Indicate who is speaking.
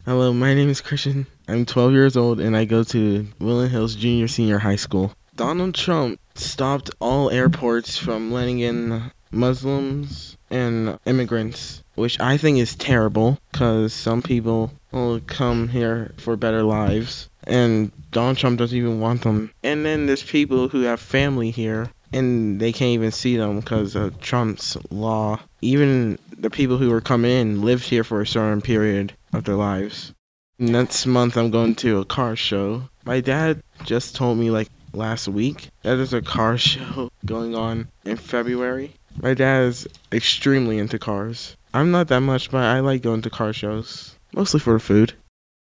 Speaker 1: Hello, my name is Christian. I'm 12 years old and I go to Woodland Hills Junior Senior High School. Donald Trump stopped all airports from letting in Muslims and immigrants, which I think is terrible because some people will come here for better lives and Donald Trump doesn't even want them. And then there's people who have family here and they can't even see them because of Trump's law. Even the people who are coming in lived here for a certain period of their lives. Next month, I'm going to a car show. My dad just told me like last week that there's a car show going on in February. My dad is extremely into cars. I'm not that much, but I like going to car shows, mostly for the food.